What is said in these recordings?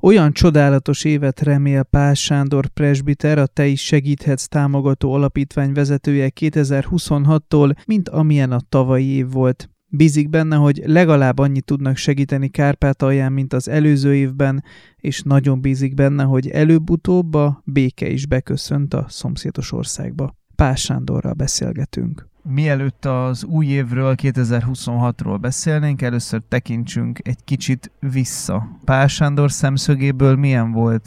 Olyan csodálatos évet remél Pál Sándor presbiter, a Te is segíthetsz támogató alapítvány vezetője 2026-tól, mint amilyen a tavalyi év volt. Bízik benne, hogy legalább annyit tudnak segíteni Kárpátalján, mint az előző évben, és nagyon bízik benne, hogy előbb-utóbb a béke is beköszönt a szomszédos országba. Pál Sándorral beszélgetünk. Mielőtt az új évről, 2026-ról beszélnénk, először tekintsünk egy kicsit vissza. Pál Sándor szemszögéből milyen volt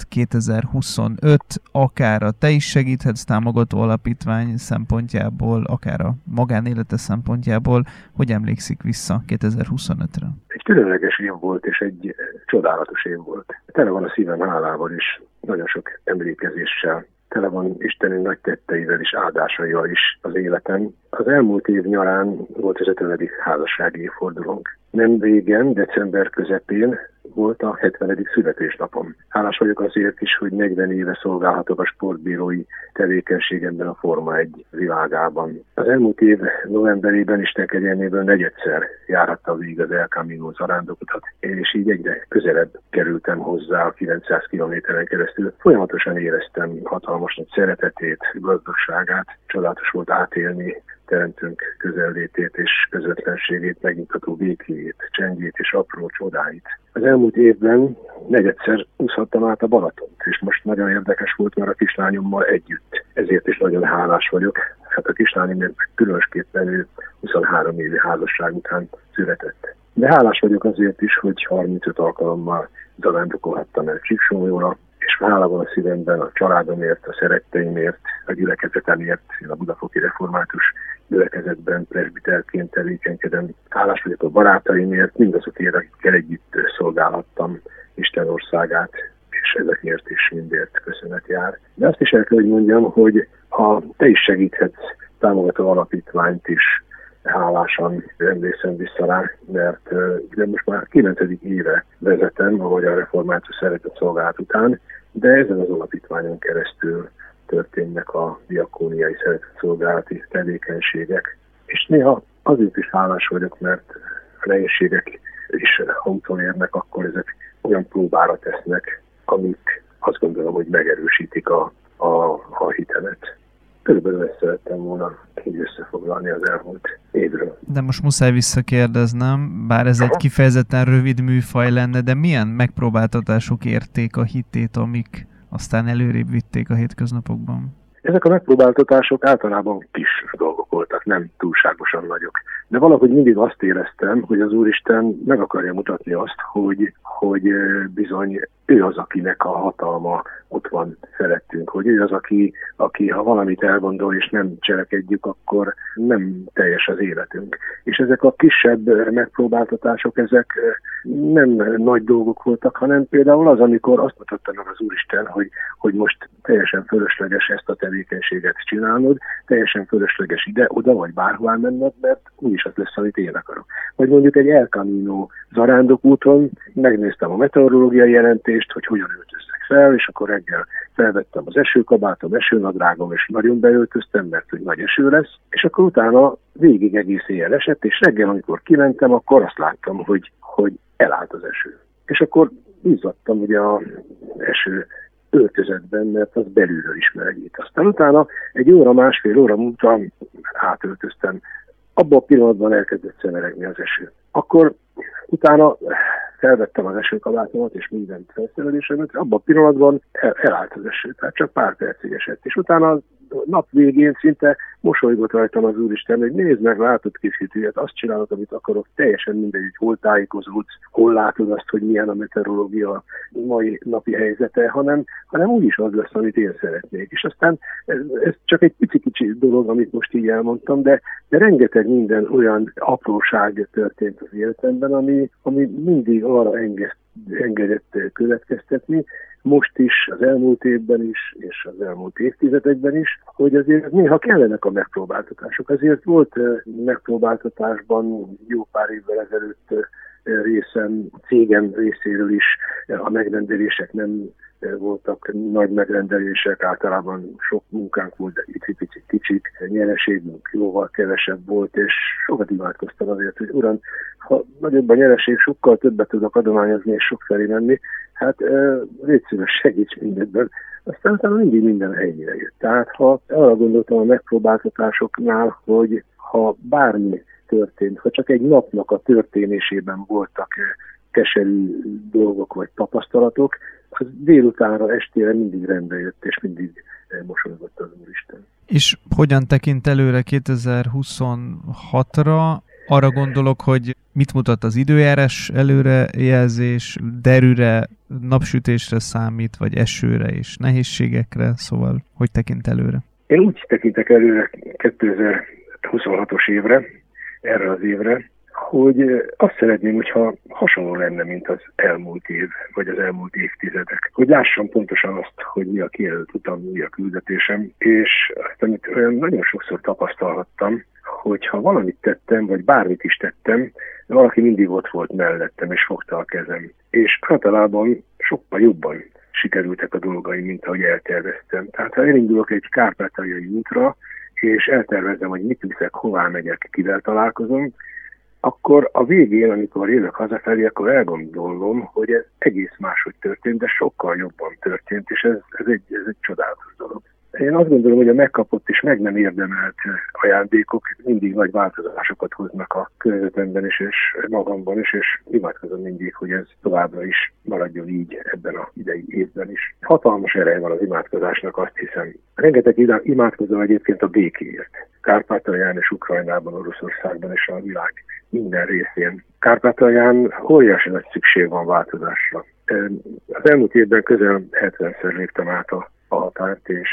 2025, akár a Te is segíthetsz támogató alapítvány szempontjából, akár a magánélete szempontjából, hogy emlékszik vissza 2025-re? Egy különleges év volt, és egy csodálatos év volt. Tele van a szívem hálával is, nagyon sok emlékezéssel. Tele van Istenünk nagy tetteivel és áldásaival is az életem. Az elmúlt év nyarán volt az 50. házassági évfordulónk. Nem régen, december közepén volt a 70. születésnapom. Hálás vagyok azért is, hogy 40 éve szolgálhatok a sportbírói tevékenységemben a Forma 1 világában. Az elmúlt év novemberében Isten kegyelméből negyedszer járhattam végig az El Camino zarándokutat, és így egyre közelebb kerültem hozzá a 900 kilométeren keresztül. Folyamatosan éreztem hatalmas nagy szeretetét, gazdagságát, csodálatos volt átélni teremtünk közellétét és közvetlenségét, megnyugtató békéjét, csendjét és apró csodáit. Az elmúlt évben negyedszer úszhattam át a Balatont, és most nagyon érdekes volt, mert a kislányommal együtt. Ezért is nagyon hálás vagyok. Hát a kislányom különösképpen ő 23 évi házasság után született. De hálás vagyok azért is, hogy 35 alkalommal zarándokolhattam el Csíksomlyóra, és hála van a szívemben a családomért, a szeretteimért, a gyülekezetemért, én a Budafoki Református gyülekezetben presbiterként tevékenykedem. Hálás vagyok a barátaimért, mindazokért, akikkel együtt szolgálhattam Isten országát, és ezekért is mindért köszönet jár. De azt is el kell, hogy mondjam, hogy ha Te is segíthetsz támogató alapítványt is, hálásan emlékszem vissza rá, mert de most már 9. éve vezetem a Magyar Református Szeretett Szolgálat után, de ezen az alapítványon keresztül történnek a diakóniai szeretett szolgálati tevékenységek. És néha azért is hálás vagyok, mert a nehézségek is úton érnek, akkor ezek olyan próbára tesznek, amik azt gondolom, hogy megerősítik a hitemet. Körülbelül ezt szerettem volna így összefoglalni az elmúlt évről. De most muszáj visszakérdeznem, bár ez egy kifejezetten rövid műfaj lenne, de milyen megpróbáltatások érték a hitét, amik aztán előrébb vitték a hétköznapokban? Ezek a megpróbáltatások általában kis dolgok voltak, nem túlságosan nagyok. De valahogy mindig azt éreztem, hogy az Úristen meg akarja mutatni azt, hogy bizony ő az, akinek a hatalma ott van felettünk, hogy ő az, aki ha valamit elgondol és nem cselekedjük, akkor nem teljes az életünk. És ezek a kisebb megpróbáltatások, ezek nem nagy dolgok voltak, hanem például az, amikor azt mutatta meg az Úristen, hogy most teljesen fölösleges ezt a tevékenységet csinálnod, teljesen fölösleges ide-oda vagy bárhová menned, mert úgyis az lesz, amit én akarok. Vagy mondjuk egy El Camino zarándokúton megnéztem a meteorológiai jelentést, hogy hogyan öltözzek fel, és akkor reggel felvettem az esőkabátom, esőnadrágom, és nagyon beöltöztem, mert hogy nagy eső lesz, és akkor utána végig egész éjjel esett, és reggel, amikor kimentem, akkor azt láttam, hogy elállt az eső. És akkor izzadtam ugye az eső öltözetben, mert az belülről is melegít. Aztán utána egy óra, másfél óra múlva átöltöztem. Abban a pillanatban elkezdett szemeregni az eső. Akkor utána felvettem az esőkabátomat és mindent felszerelésemet, abban a pillanatban elállt az eső, tehát csak pár percig esett. És utána a nap végén szinte mosolygott rajtam az Úristen, hogy nézd meg, látod kis hitűet, azt csinálod, amit akarok, teljesen mindegy, hogy hol tájékozódsz, hol látod azt, hogy milyen a meteorológia mai napi helyzete, hanem úgyis az lesz, amit én szeretnék. És aztán ez csak egy pici-kicsi dolog, amit most így elmondtam, de rengeteg minden olyan apróság történt az életemben, ami mindig arra engedett következtetni, most is, az elmúlt évben is, és az elmúlt évtizedekben is, hogy azért néha kellenek a megpróbáltatások. Azért volt megpróbáltatásban jó pár évvel ezelőtt részem, cégem részéről is a megrendelések nem voltak nagy megrendelések, általában sok munkánk volt, de icipici kicsik, nyereségünk jóval kevesebb volt, és sokat imádkoztam azért, hogy Uram, ha nagyobb a nyereség, sokkal többet tudok adományozni és sok felé menni, hát légy szíves, segíts mindenben. Aztán utána mindig minden helyére jött. Tehát ha arra gondoltam a megpróbáltatásoknál, hogy ha bármi történt, ha csak egy napnak a történésében voltak keserű dolgok vagy tapasztalatok, az délutánra, estére mindig rendbe jött, és mindig mosolygott az Úristen. És hogyan tekint előre 2026-ra? Arra gondolok, hogy mit mutat az időjárás előrejelzés, derűre, napsütésre számít, vagy esőre és nehézségekre, szóval hogy tekint előre? Én úgy tekintek előre 2026-os évre, erre az évre, hogy azt szeretném, hogyha hasonló lenne, mint az elmúlt év, vagy az elmúlt évtizedek. Hogy lássam pontosan azt, hogy mi a kijelölt utam, mi a küldetésem, és azt, amit nagyon sokszor tapasztalhattam, hogyha valamit tettem, vagy bármit is tettem, valaki mindig ott volt mellettem, és fogta a kezem. És általában sokkal jobban sikerültek a dolgaim, mint ahogy elterveztem. Tehát ha elindulok egy kárpátaljai útra, és eltervezem, hogy mit viszek, hová megyek, kivel találkozom, akkor a végén, amikor jövök hazafelé, akkor elgondolom, hogy ez egész máshogy történt, de sokkal jobban történt, és ez egy csodálatos dolog. Én azt gondolom, hogy a megkapott és meg nem érdemelt ajándékok mindig nagy változásokat hoznak a környezetemben is, és magamban is, és imádkozom mindig, hogy ez továbbra is maradjon így ebben az idei évben is. Hatalmas ereje van az imádkozásnak, azt hiszem. Rengeteg imádkozom egyébként a békéért. Kárpátalján és Ukrajnában, Oroszországban és a világ minden részén. Kárpátalján óriási nagy szükség van változásra. Az elmúlt évben közel 70-szer léptem át a határt, és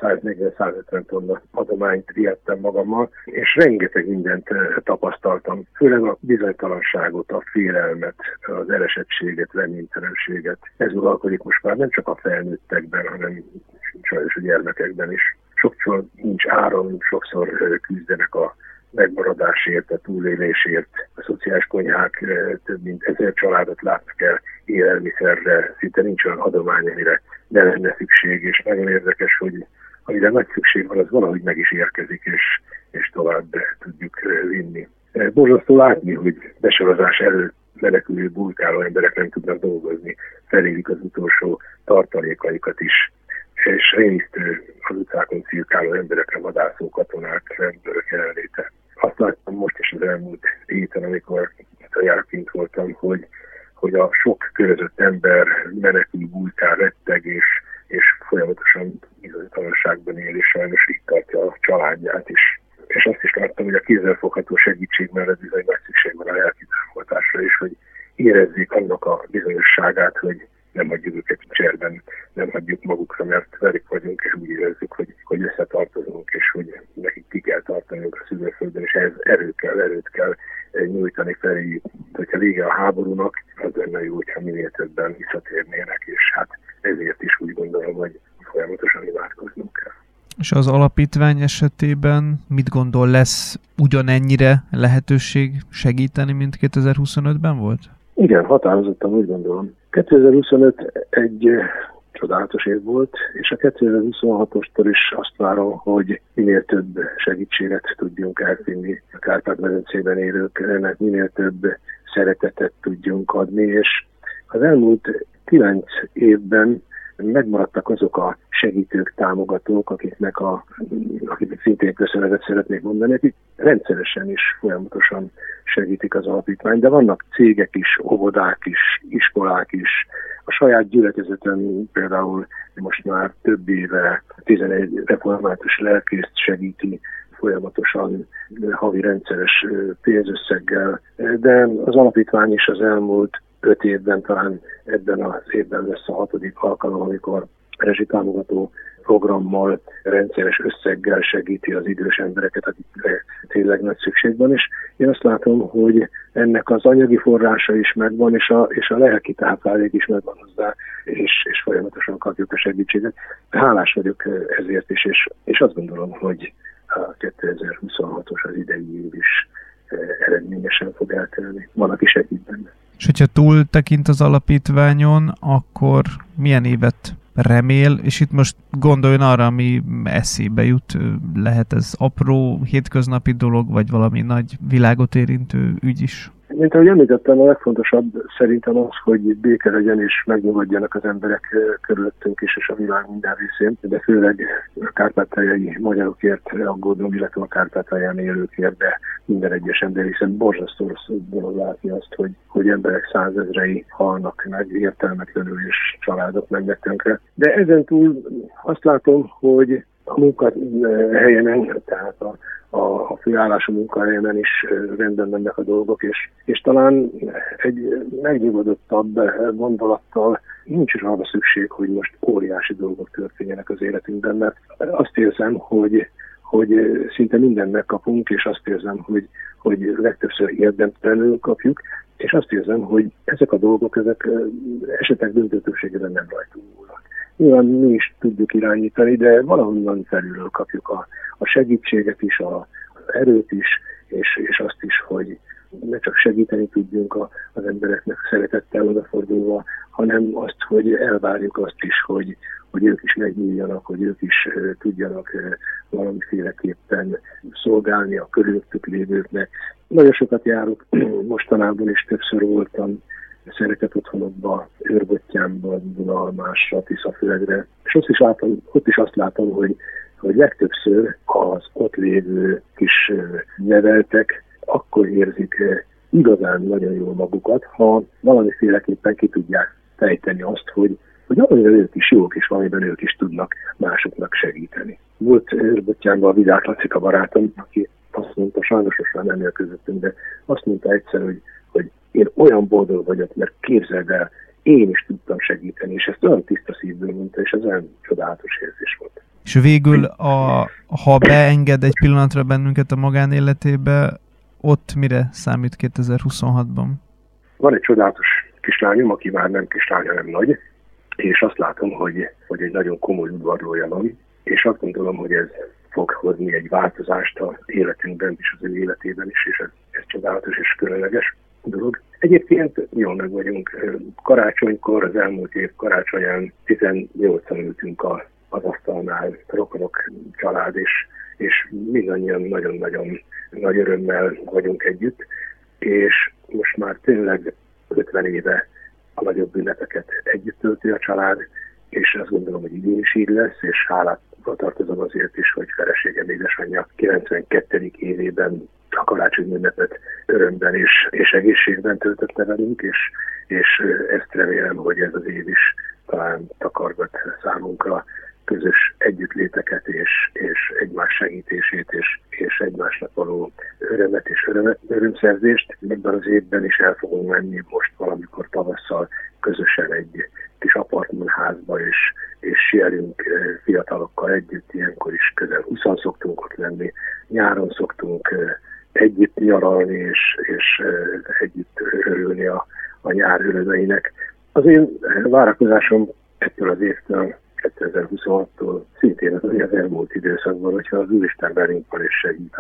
140-150 tonna adományt vihettem magammal, és rengeteg mindent tapasztaltam, főleg a bizonytalanságot, a félelmet, az elesettséget, reménytelenséget. Ez uralkodik most már nem csak a felnőttekben, hanem sajnos a gyermekekben is. Sokszor nincs áram, sokszor küzdenek a megmaradásért, a túlélésért. A szociális konyhák több mint 1000 családot látnak el élelmiszerre, szinte nincs olyan adomány, amire ne lenne szükség, és nagyon érdekes, hogy amire nagy szükség van, az valahogy meg is érkezik, és tovább tudjuk vinni. Borzasztó látni, hogy besorozás előtt menekülő, burkáló emberek nem tudnak dolgozni, felélik az utolsó tartalékaikat is, és rémisztő az utcákon cirkáló emberekre vadászó katonák, rendőrök jelenléte. Azt láttam most is az elmúlt héten, amikor járkint voltam, hogy a sok körözött ember menekül, burkál, retteg, és folyamatosan bizonytalanságban él, és sajnos így tartja a családját is. És azt is láttam, hogy a kézzelfogható segítség mellett bizony nagy szükség van a lelki támogatásra is, hogy érezzék annak a bizonyosságát, hogy nem hagyjuk őket cserben, nem hagyjuk magukra, mert velük vagyunk, és úgy érezzük, hogy összetartozunk, és hogy nekik ki kell tartaniuk a szülőföldön, és ehhez erőt kell nyújtani felé. Hogyha vége a háborúnak, az lenne jó, hogyha minél többen visszatérnének, és hát ezért is úgy gondolom, hogy folyamatosan imádkoznunk kell. És az alapítvány esetében mit gondol, lesz ugyanennyire lehetőség segíteni, mint 2025-ben volt? Igen, határozottan úgy gondolom. 2025 egy csodálatos év volt, és a 2026-ostól is azt várom, hogy minél több segítséget tudjunk elvinni a Kárpát-medencében élőknek, minél több szeretetet tudjunk adni, és az elmúlt 9 évben megmaradtak azok a segítők, támogatók, akiknek szintén köszönetet szeretnék mondani, akik rendszeresen és folyamatosan segítik az alapítványt, de vannak cégek is, óvodák is, iskolák is. A saját gyülekezetem például most már több éve 11 református lelkészt segíti folyamatosan havi rendszeres pénzösszeggel, de az alapítvány is az elmúlt 5 évben, talán ebben az évben lesz a 6. alkalom, amikor rezsitámogató programmal, rendszeres összeggel segíti az idős embereket, akikre tényleg nagy szükség van, és én azt látom, hogy ennek az anyagi forrása is megvan, és a lelki táplálék is megvan hozzá, és folyamatosan kapjuk a segítséget. Hálás vagyok ezért is, és azt gondolom, hogy a 2026-os az idei év is eredményesen fog eltelni. Van, aki segít benne. És hogyha túl tekint az alapítványon, akkor milyen évet remél, és itt most gondoljon arra, ami eszébe jut, lehet ez apró, hétköznapi dolog, vagy valami nagy világot érintő ügy is? Mint ahogy említettem, a legfontosabb szerintem az, hogy béke legyen és megnyugodjanak az emberek körülöttünk is, és a világ minden részén, de főleg a kárpátaljai magyarokért aggódom, illetve a Kárpátalján élőkért, de minden egyes ember, hiszen borzasztó rossz dolog látni azt, hogy emberek százezrei halnak meg értelmetlenül, és családok mennek tönkre. De ezen túl azt látom, hogy a munkahelyemen, tehát a főállású munkahelyemen is rendben mennek a dolgok, és talán egy megnyugodottabb gondolattal nincs is arra szükség, hogy most óriási dolgok történjenek az életünkben, mert azt érzem, hogy szinte mindent megkapunk, és azt érzem, hogy legtöbbször érdemtelenül kapjuk, és azt érzem, hogy ezek a dolgok, ezek esetek döntő többségében nem rajtunk múlnak. Nyilván mi is tudjuk irányítani, de valahonnan felülről kapjuk a segítséget is, az erőt is, és azt is, hogy ne csak segíteni tudjunk az embereknek szeretettel odafordulva, hanem azt, hogy elvárjuk azt is, hogy ők is megnyíljanak, hogy ők is tudjanak valamiféleképpen szolgálni a körülöttük lévőknek. Nagyon sokat járok mostanában, és többször voltam szeretett otthonokba, Őrbottyánban, Dunalmásra, Tiszaföldre, és ott is azt látom, hogy legtöbbször az ott lévő kis neveltek akkor érzik igazán nagyon jól magukat, ha valamiféleképpen ki tudják fejteni azt, hogy valamiben ők is jók, és valamiben ők is tudnak másoknak segíteni. Volt Őrbottyánban a Vidák Lacika barátom, aki azt mondta, sajnos most nem él közöttünk, de azt mondta egyszer, hogy én olyan boldog vagyok, mert képzeld el, én is tudtam segíteni, és ezt olyan tiszta szívből mondta, és ez olyan csodálatos érzés volt. És végül, ha beenged egy pillanatra bennünket a magánéletébe, ott mire számít 2026-ban? Van egy csodálatos kislányom, aki már nem kislány, hanem nagy, és azt látom, hogy egy nagyon komoly udvarlója van, és azt gondolom, hogy ez fog hozni egy változást az életünkben és az ő életében is, és ez csodálatos és különleges dolog. Egyébként jól meg vagyunk. Karácsonykor, az elmúlt év karácsonyán 18-an ültünk az asztalnál, rokonok, család, és mindannyian nagyon-nagyon nagy örömmel vagyunk együtt, és most már tényleg 50 éve a nagyobb ünnepeket együtt tölti a család, és azt gondolom, hogy idén is így lesz, és hálát tartozom azért is, hogy feleségem édesanyja 92. évében a karácsony ünnepet örömben és egészségben töltötte velünk, és ezt remélem, hogy ez az év is talán takargat számunkra közös együttléteket és egymás segítését és egymásnak való örömet és örömszerzést. Ebben az évben is el fogunk menni most valamikor tavasszal közösen egy kis apartmanházba, és sielünk fiatalokkal együtt, ilyenkor is közel 20-an szoktunk ott lenni. Nyáron szoktunk együtt nyaralni, és együtt örülni a nyár örömeinek. Az én várakozásom ettől az évtől, 2026-tól szintén az elmúlt időszakban, hogyha az Úristen velünk van és segít,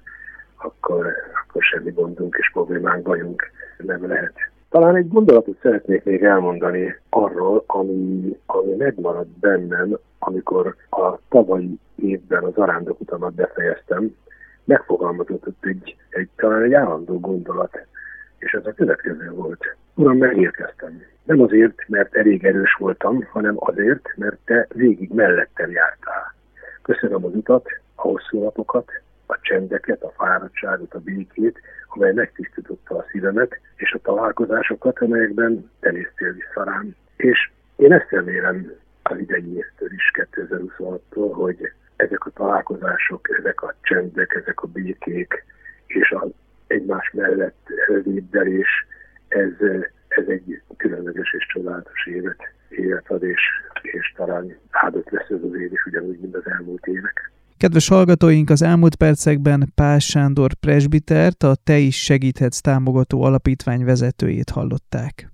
akkor semmi gondunk és problémánk, bajunk nem lehet. Talán egy gondolatot szeretnék még elmondani arról, ami megmaradt bennem, amikor a tavalyi évben az arándok utamat befejeztem. Megfogalmazott talán egy állandó gondolat, és ez a következő volt. Uram, megérkeztem. Nem azért, mert elég erős voltam, hanem azért, mert te végig mellettem jártál. Köszönöm az utat, a hosszú napokat, a csendeket, a fáradtságot, a békét, amely megtisztította a szívemet, és a találkozásokat, amelyekben te néztél vissza rám. És én ezt remélem az idei évtől is, 2026-tól, hogy ezek a találkozások, ezek a csendek, ezek a békék, és az egymás mellett elvédelés, ez egy különleges és csodálatos évet ad, és talán áldott lesz ez az év is, ugyanúgy, mint az elmúlt évek. Kedves hallgatóink, az elmúlt percekben Pás Sándor presbitert, a Te is segíthetsz támogató alapítvány vezetőjét hallották.